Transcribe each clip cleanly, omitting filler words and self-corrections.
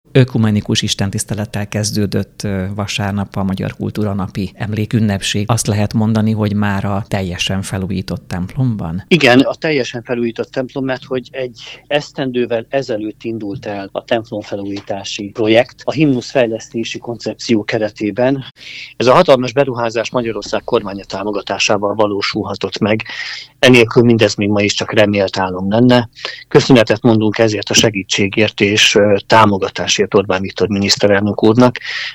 Ökumenikus istentisztelettel kezdődött vasárnap a Magyar Kultúra Napi emlékünnepség. Azt lehet mondani, hogy már a teljesen felújított templomban? Igen, a teljesen felújított templom, mert hogy egy esztendővel ezelőtt indult el a templomfelújítási projekt a himnuszfejlesztési koncepció keretében. Ez a hatalmas beruházás Magyarország kormánya támogatásával valósulhatott meg. Enélkül mindez még ma is csak remélt álom lenne. Köszönetet mondunk ezért a segítségért és támogatásért Orbán Viktor miniszterelnök úrnak,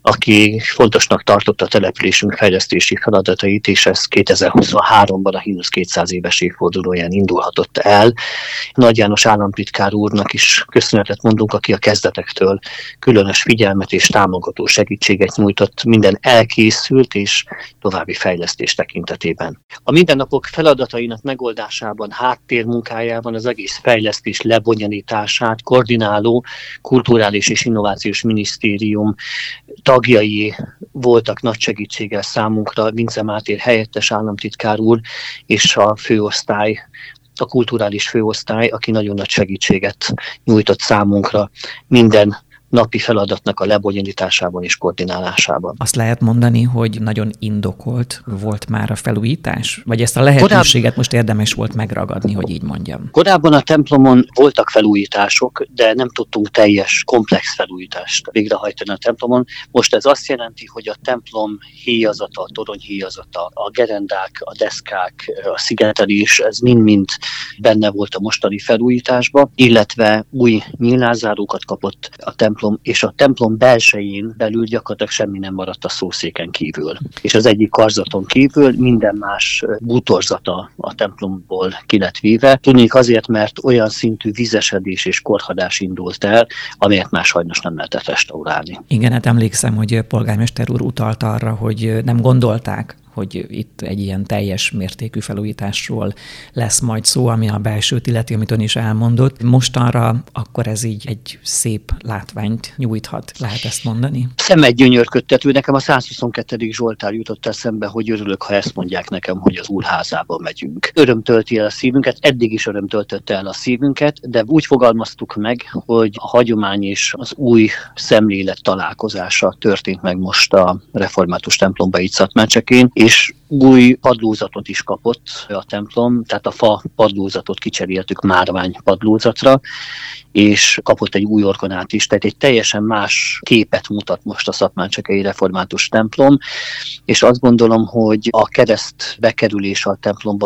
aki fontosnak tartotta a településünk fejlesztési feladatait, és ez 2023-ban a himnusz 200 éves évfordulóján indulhatott el. Nagy János államtitkár úrnak is köszönetet mondunk, aki a kezdetektől különös figyelmet és támogató segítséget nyújtott minden elkészült és további fejlesztés tekintetében. A mindennapok feladatainak megoldásában, háttérmunkájában az egész fejlesztés lebonyolítását koordináló Kulturális és Innovációs Minisztérium tagjai voltak nagy segítséggel számunkra, Vince Máté helyettes államtitkár úr és a főosztály, a kulturális főosztály, aki nagyon nagy segítséget nyújtott számunkra minden napi feladatnak a lebonyolításában és koordinálásában. Azt lehet mondani, hogy nagyon indokolt volt már a felújítás? Vagy ezt a lehetőséget most érdemes volt megragadni, hogy így mondjam? Korábban a templomon voltak felújítások, de nem tudtunk teljes, komplex felújítást végrehajtani a templomon. Most ez azt jelenti, hogy a templom héjazata, a torony héjazata, a gerendák, a deszkák, a szigetelés, ez mind-mind benne volt a mostani felújításban, illetve új nyílászárókat kapott a templom, és a templom belsején belül gyakorlatilag semmi nem maradt a szószéken kívül. És az egyik karzaton kívül minden más bútorzata a templomból ki lett víve. Tudnék azért, mert olyan szintű vizesedés és korhadás indult el, amelyet már sajnos nem lehetett restaurálni. Igen, hát emlékszem, hogy polgármester úr utalt arra, hogy nem gondolták, hogy itt egy ilyen teljes mértékű felújításról lesz majd szó, ami a belsőt illeti, amit ön is elmondott. Mostanra akkor ez így egy szép látványt nyújthat, lehet ezt mondani? Szemed gyönyörködtető. Nekem a 122. Zsoltár jutott eszembe, hogy örülök, ha ezt mondják nekem, hogy az Úrházába megyünk. Öröm tölti el a szívünket, eddig is öröm töltötte el a szívünket, de úgy fogalmaztuk meg, hogy a hagyomány és az új szemlélet találkozása történt meg most a református templomba itt Szatmárcsekén, és új padlózatot is kapott a templom, tehát a fa padlózatot kicseréltük márvány padlózatra, és kapott egy új orgonát is, tehát egy teljesen más képet mutat most a szatmárcsekei református templom, és azt gondolom, hogy a kereszt bekerülése a templomba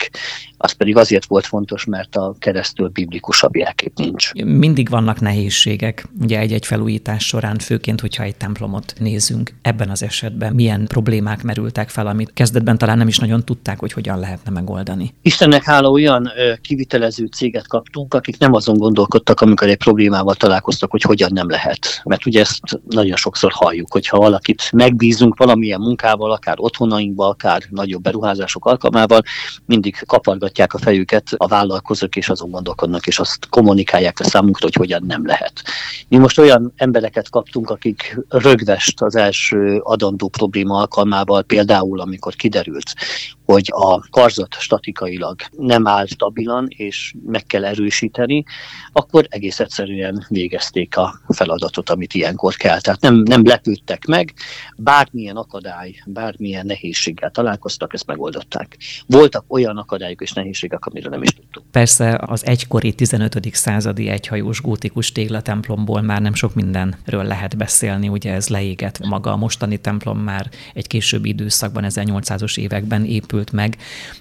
az pedig azért volt fontos, mert a keresztől biblikusabb jelkép nincs. Mindig vannak nehézségek, ugye egy-egy felújítás során, főként, hogyha egy templomot nézünk. Ebben az esetben milyen problémák merültek fel, amit kezdetben talán nem is nagyon tudták, hogy hogyan lehetne megoldani? Istennek hála olyan kivitelező céget kaptunk, akik nem azon gondolkodtak, amikor egy problémával találkoztak, hogy hogyan nem lehet. Mert ugye ezt nagyon sokszor halljuk, hogyha valakit megbízunk valamilyen munkával, akár otthonainkba, akár nagyobb beruházások alkalmával, mindig kapargatják a fejüket a vállalkozók, és azon gondolkodnak, és azt kommunikálják a számunkra, hogy hogyan nem lehet. Mi most olyan embereket kaptunk, akik rögvest az első adandó probléma alkalmával, például amikor kiderült, hogy a karzat statikailag nem áll stabilan, és meg kell erősíteni, akkor egész egyszerűen végezték a feladatot, amit ilyenkor kell. Tehát nem lepődtek meg, bármilyen akadály, bármilyen nehézséggel találkoztak, ezt megoldották. Voltak olyan akadályok és nehézségek, amiről nem is tudtuk. Persze az egykori 15. századi egyhajós gótikus téglatemplomból már nem sok mindenről lehet beszélni, ugye ez leégett. Maga a mostani templom már egy későbbi időszakban, 1800-os években épült meg,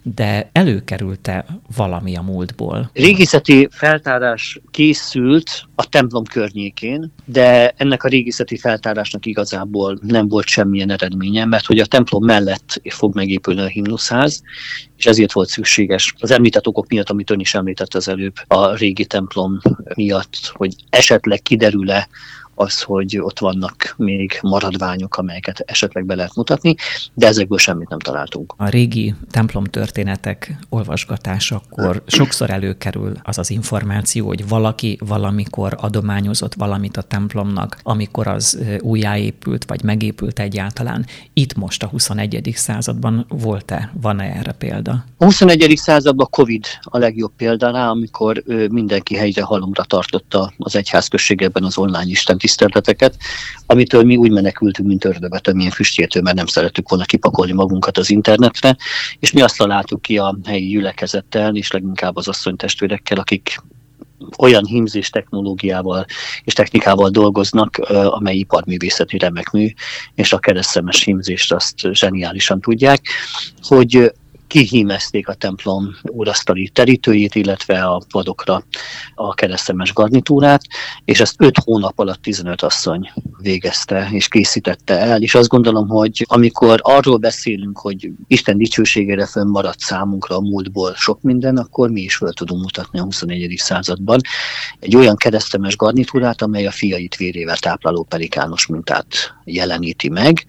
de előkerült-e valami a múltból? Régészeti feltárás készült a templom környékén, de ennek a régészeti feltárásnak igazából nem volt semmilyen eredménye, mert hogy a templom mellett fog megépülni a himnuszház, és ezért volt szükséges az említett okok miatt, amit ön is említett az előbb, a régi templom miatt, hogy esetleg kiderül-e az, hogy ott vannak még maradványok, amelyeket esetleg be lehet mutatni, de ezekből semmit nem találtunk. A régi templom történetek olvasgatásakor sokszor előkerül az információ, hogy valaki valamikor adományozott valamit a templomnak, amikor az újjáépült, vagy megépült egyáltalán. Itt most a 21. században van-e erre példa? A 21. században a Covid a legjobb példa rá, amikor mindenki helyre halomra tartotta az egyházközségben az online istentiszteletet, tiszteleteket, amitől mi úgy menekültünk, mint ördögbe tömjén füstjétől, mert nem szerettük volna kipakolni magunkat az internetre, és mi azt találtuk ki a helyi gyülekezettel, és leginkább az asszonytestvérekkel, akik olyan hímzés technológiával és technikával dolgoznak, amely iparművészeti remek mű, és a keresztszemes hímzést azt zseniálisan tudják, hogy kihímezték a templom úrasztali terítőjét, illetve a padokra a keresztszemes garnitúrát, és ezt 5 hónap alatt 15 asszony végezte és készítette el, és azt gondolom, hogy amikor arról beszélünk, hogy Isten dicsőségére fönnmaradt számunkra a múltból sok minden, akkor mi is föl tudunk mutatni a 21. században egy olyan keresztszemes garnitúrát, amely a fiait vérével tápláló pelikános mintát jeleníti meg,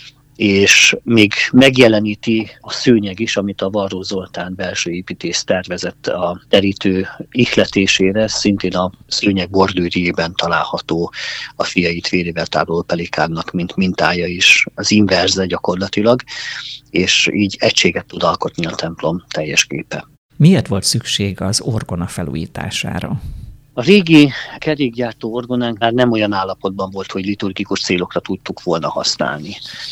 és még megjeleníti a szőnyeg is, amit a Varró Zoltán belső építész tervezett a terítő ihletésére, szintén a szőnyeg bordőrjében található a fiait vérével tápláló pelikánnak, mint mintája is, az inverze gyakorlatilag, és így egységet tud alkotni a templom teljes képe. Miért volt szükség az orgona felújítására? A régi kerékgyártó orgonánk már nem olyan állapotban volt, hogy liturgikus célokra tudtuk volna használni.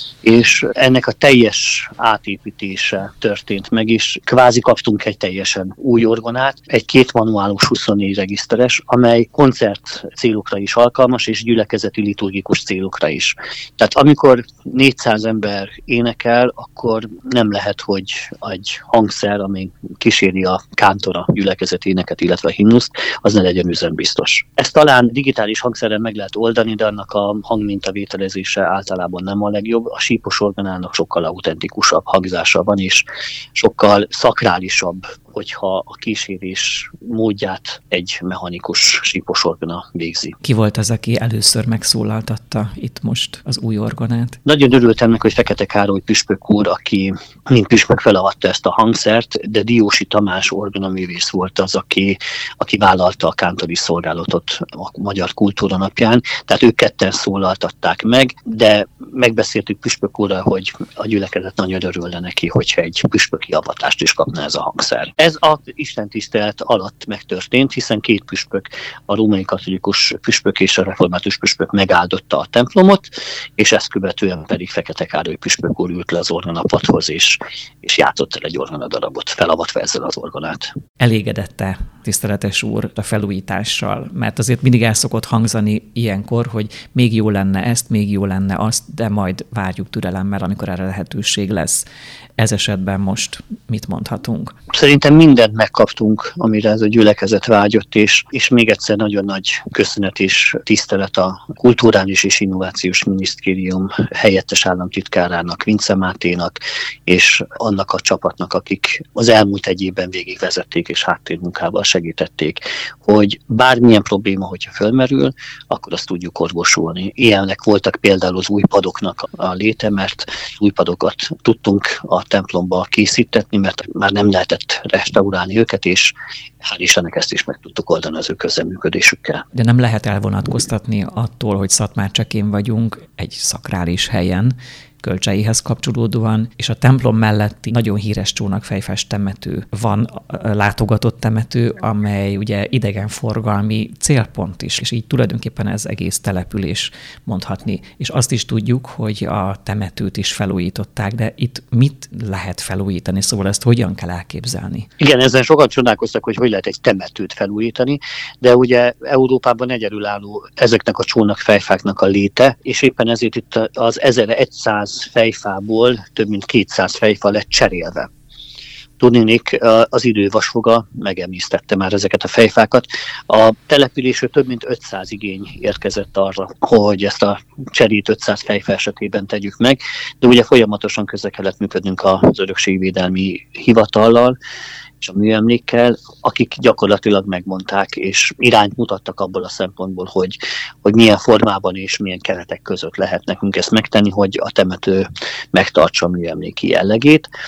És ennek a teljes átépítése történt meg, és kvázi kaptunk egy teljesen új orgonát, egy 2 manuálos 24 regiszteres, amely koncert célokra is alkalmas, és gyülekezeti liturgikus célokra is. Tehát amikor 400 ember énekel, akkor nem lehet, hogy egy hangszer, ami kíséri a kántora gyülekezeti éneket, illetve a himnuszt, az ne legyen üzembiztos. Ezt talán digitális hangszerrel meg lehet oldani, de annak a hangmintavételezése általában nem a legjobb. A sípos orgonának sokkal autentikusabb hangzása van, és sokkal szakrálisabb, hogyha a kísérés módját egy mechanikus sípos orgona végzi. Ki volt az, aki először megszólaltatta itt most az új orgonát? Nagyon örültem neki, hogy Fekete Károly püspök úr, aki mint püspök felavatta ezt a hangszert, de Diósi Tamás orgonaművész volt az, aki vállalta a kántori szolgálatot a Magyar Kultúra Napján. Tehát ők ketten szólaltatták meg, de megbeszéltük püspök úrral, hogy a gyülekezet nagyon örülne neki, hogyha egy püspöki avatást is kapna ez a hangszer. Ez az istentisztelet alatt megtörtént, hiszen 2 püspök, a római katolikus püspök és a református püspök megáldotta a templomot, és ezt követően pedig Fekete Károly püspök úr ült le az orgonapadhoz, és játszott el egy orgonadarabot, felavatva ezzel az orgonát. Elégedette, tiszteletes úr, a felújítással? Mert azért mindig el szokott hangzani ilyenkor, hogy még jó lenne ezt, még jó lenne azt, de majd várjuk türelemmel, amikor erre lehetőség lesz. Ez esetben most mit mondhatunk? Szerintem mindent megkaptunk, amire ez a gyülekezet vágyott, és még egyszer nagyon nagy köszönet és tisztelet a Kulturális és Innovációs Minisztérium helyettes államtitkárának, Vince Máténak, és annak a csapatnak, akik az elmúlt egy évben végigvezették és háttérmunkával segítették, hogy bármilyen probléma, hogyha fölmerül, akkor azt tudjuk orvosolni. Ilyenek voltak például az új padoknak a léte, mert új padokat tudtunk a templomba készítetni, mert már nem lehetett restaurálni őket, és hál' Istennek ezt is meg tudtuk oldani az ő közreműködésükkel. De nem lehet elvonatkoztatni attól, hogy Szatmárcsekén vagyunk, egy szakrális helyen, kölcseihez kapcsolódóan, és a templom melletti nagyon híres csónakfejfás temető van, látogatott temető, amely ugye idegenforgalmi célpont is, és így tulajdonképpen ez egész település mondhatni. És azt is tudjuk, hogy a temetőt is felújították, de itt mit lehet felújítani, szóval ezt hogyan kell elképzelni? Igen, ezen sokan csodálkoztak, hogy lehet egy temetőt felújítani, de ugye Európában egyedülálló ezeknek a csónakfejfáknak a léte, és éppen ezért itt az 1100 fejfából több mint 200 fejfa lett cserélve. Tudnék, az idő vasfoga megemésztette már ezeket a fejfákat. A településről több mint 500 igény érkezett arra, hogy ezt a cserét 500 fejfa esetében tegyük meg, de ugye folyamatosan közre kellett működnünk az Örökségvédelmi Hivatallal és a műemlékkel, akik gyakorlatilag megmondták és irányt mutattak abból a szempontból, hogy milyen formában és milyen keretek között lehet nekünk ezt megtenni, hogy a temető megtartsa a műemléki jellegét.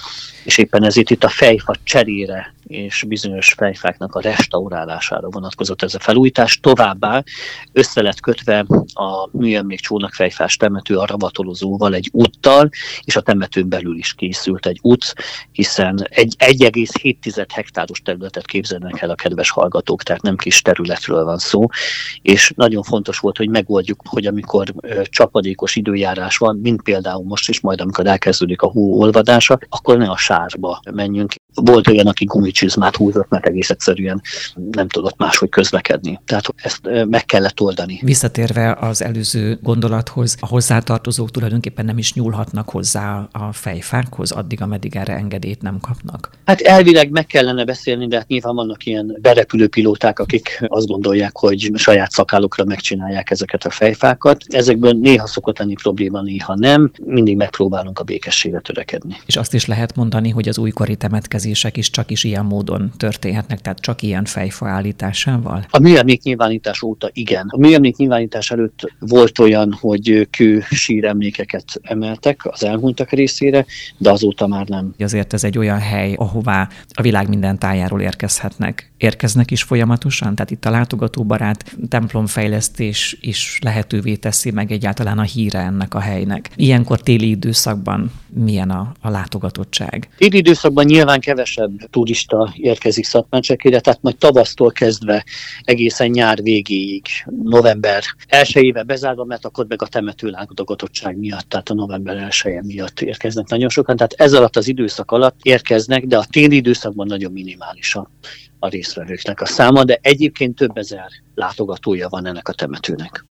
és éppen ezért itt a fejfa cserére és bizonyos fejfáknak a restaurálására vonatkozott ez a felújítás. Továbbá össze lett kötve a műemlék csónakfejfás temető a ravatolozóval egy úttal, és a temetőn belül is készült egy út, hiszen egy 1,7 hektáros területet képzelnek el a kedves hallgatók, tehát nem kis területről van szó, és nagyon fontos volt, hogy megoldjuk, hogy amikor csapadékos időjárás van, mint például most is, majd amikor elkezdődik a hó olvadása, akkor ne a sárba menjünk. Volt olyan, aki gumicsizmát húzott, mert egész egyszerűen nem tudott máshogy közlekedni. Tehát ezt meg kellett oldani. Visszatérve az előző gondolathoz, a hozzátartozók tulajdonképpen nem is nyúlhatnak hozzá a fejfákhoz, addig, ameddig erre engedélyt nem kapnak. Hát elvileg meg kellene beszélni, de hát nyilván vannak ilyen berepülő pilóták, akik azt gondolják, hogy saját szakálukra megcsinálják ezeket a fejfákat. Ezekből néha szokott lenni probléma, néha nem. Mindig megpróbálunk a békességre törekedni. És azt is lehet mondani, hogy az újkori temetkezések is csak is ilyen módon történhetnek, tehát csak ilyen fejfa állításával? A műemléknyilvánítás óta igen. A műemléknyilvánítás előtt volt olyan, hogy kő síremlékeket emeltek az elhunytak részére, de azóta már nem. Azért ez egy olyan hely, ahová a világ minden tájáról érkezhetnek. Érkeznek is folyamatosan? Tehát itt a látogatóbarát templomfejlesztés is lehetővé teszi meg egyáltalán a híre ennek a helynek. Ilyenkor téli időszakban milyen a látogatottság? Téli időszakban nyilván kevesebb turista érkezik Szatmárcsekére, tehát majd tavasztól kezdve egészen nyár végéig, november 1-ével bezárva, mert akkor meg a temető látogatottság miatt, tehát a november 1-e miatt érkeznek nagyon sokan. Tehát ez alatt az időszak alatt érkeznek, de a téli időszakban nagyon minimális a résztvevőknek a száma, de egyébként több ezer látogatója van ennek a temetőnek.